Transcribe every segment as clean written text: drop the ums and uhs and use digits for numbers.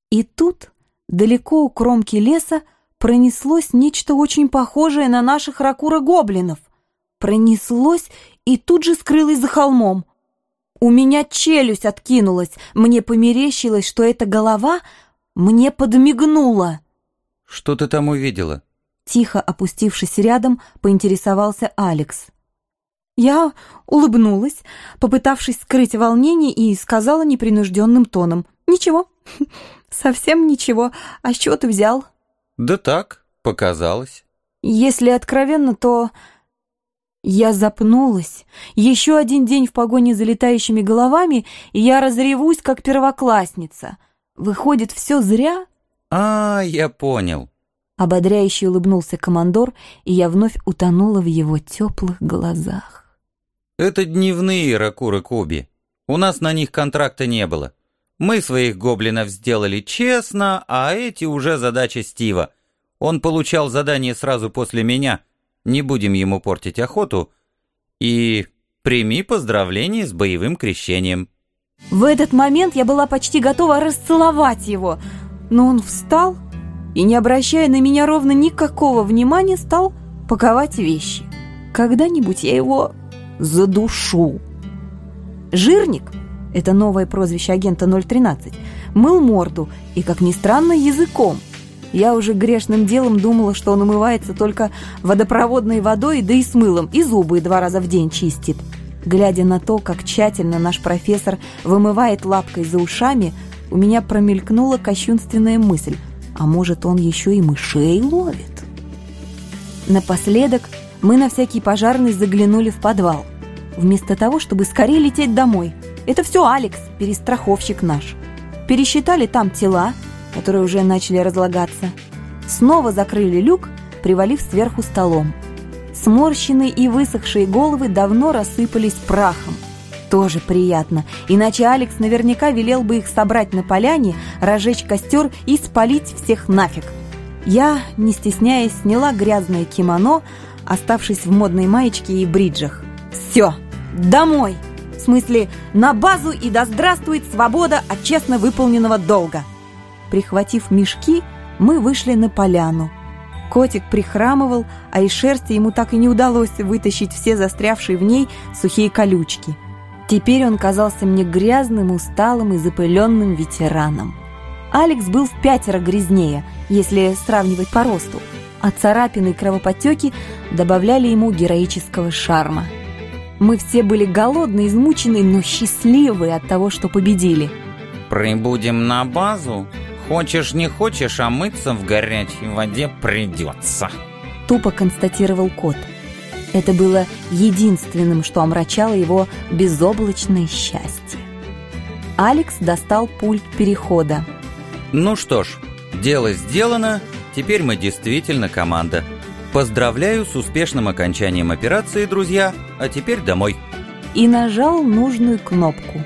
И тут, далеко у кромки леса, пронеслось нечто очень похожее на наших ракура-гоблинов. Пронеслось и тут же скрылось за холмом. У меня челюсть откинулась, мне померещилось, что эта голова мне подмигнула. «Что ты там увидела?» Тихо опустившись рядом, поинтересовался Алекс. Я улыбнулась, попытавшись скрыть волнение, и сказала непринужденным тоном: «Ничего, совсем ничего. А с чего ты взял?» «Да так, показалось». Если откровенно, то... Я запнулась. Еще один день в погоне за летающими головами, и я разревусь, как первоклассница. Выходит, все зря? Я понял. Ободряюще улыбнулся командор, и я вновь утонула в его теплых глазах. Это дневные ракуры-куби. У нас на них контракта не было. Мы своих гоблинов сделали честно, а эти уже задача Стива. Он получал задание сразу после меня. Не будем ему портить охоту. И прими поздравления с боевым крещением. В этот момент я была почти готова расцеловать его, но он встал и, не обращая на меня ровно никакого внимания, стал паковать вещи. Когда-нибудь я его задушу. Жирник, это новое прозвище агента 013, мыл морду и, как ни странно, языком. Я уже грешным делом думала, что он умывается только водопроводной водой, да и с мылом, и зубы 2 раза в день чистит. Глядя на то, как тщательно наш профессор вымывает лапкой за ушами, у меня промелькнула кощунственная мысль: а может, он еще и мышей ловит? Напоследок мы на всякий пожарный заглянули в подвал. Вместо того, чтобы скорее лететь домой. Это все Алекс, перестраховщик наш. Пересчитали там тела, которые уже начали разлагаться. Снова закрыли люк, привалив сверху столом. Сморщенные и высохшие головы давно рассыпались прахом. Тоже приятно, иначе Алекс наверняка велел бы их собрать на поляне, разжечь костер и спалить всех нафиг. Я, не стесняясь, сняла грязное кимоно, оставшись в модной маечке и бриджах. Все, домой! В смысле, на базу, и да здравствует свобода от честно выполненного долга! Прихватив мешки, мы вышли на поляну. Котик прихрамывал, а из шерсти ему так и не удалось вытащить все застрявшие в ней сухие колючки. Теперь он казался мне грязным, усталым и запыленным ветераном. Алекс был в 5 грязнее, если сравнивать по росту, а царапины и кровоподтеки добавляли ему героического шарма. Мы все были голодны, измучены, но счастливы от того, что победили. «Прибудем на базу? Хочешь не хочешь, а мыться в горячей воде придется», — тупо констатировал кот. Это было единственным, что омрачало его безоблачное счастье. Алекс достал пульт перехода. «Ну что ж, дело сделано, теперь мы действительно команда. Поздравляю с успешным окончанием операции, друзья, а теперь домой». И нажал нужную кнопку.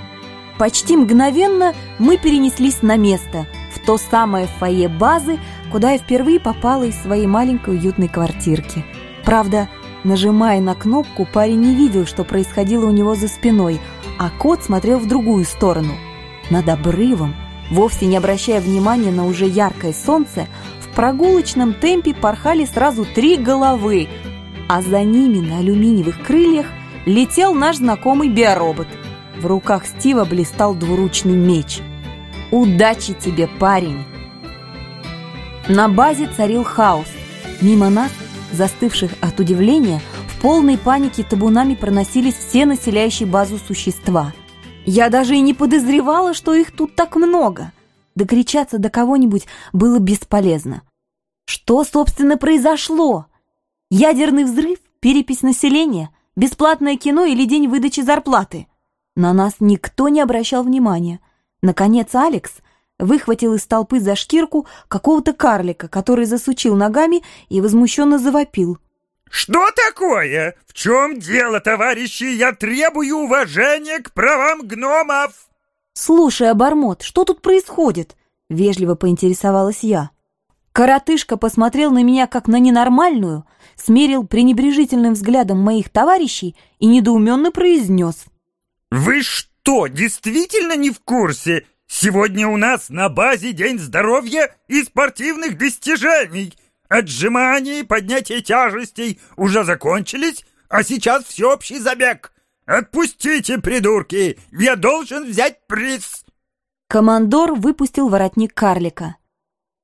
Почти мгновенно мы перенеслись на место, в то самое фойе базы, куда я впервые попала из своей маленькой уютной квартирки. Правда, нажимая на кнопку, парень не видел, что происходило у него за спиной, а кот смотрел в другую сторону. Над обрывом, вовсе не обращая внимания на уже яркое солнце, в прогулочном темпе порхали сразу 3 головы, а за ними на алюминиевых крыльях летел наш знакомый биоробот. В руках Стива блистал двуручный меч. «Удачи тебе, парень!» На базе царил хаос. Мимо нас, застывших от удивления, в полной панике табунами проносились все населяющие базу существа. Я даже и не подозревала, что их тут так много. Докричаться до кого-нибудь было бесполезно. Что, собственно, произошло? Ядерный взрыв? Перепись населения? Бесплатное кино или день выдачи зарплаты? На нас никто не обращал внимания. Наконец Алекс выхватил из толпы за шкирку какого-то карлика, который засучил ногами и возмущенно завопил. «Что такое? В чем дело, товарищи? Я требую уважения к правам гномов!» «Слушай, обормот, что тут происходит?» — вежливо поинтересовалась я. Коротышка посмотрел на меня как на ненормальную, смерил пренебрежительным взглядом моих товарищей и недоуменно произнес: «Вы что, действительно не в курсе? Сегодня у нас на базе День здоровья и спортивных достижений. Отжимания и поднятие тяжестей уже закончились, а сейчас всеобщий забег. Отпустите, придурки, я должен взять приз. Командор выпустил воротник карлика.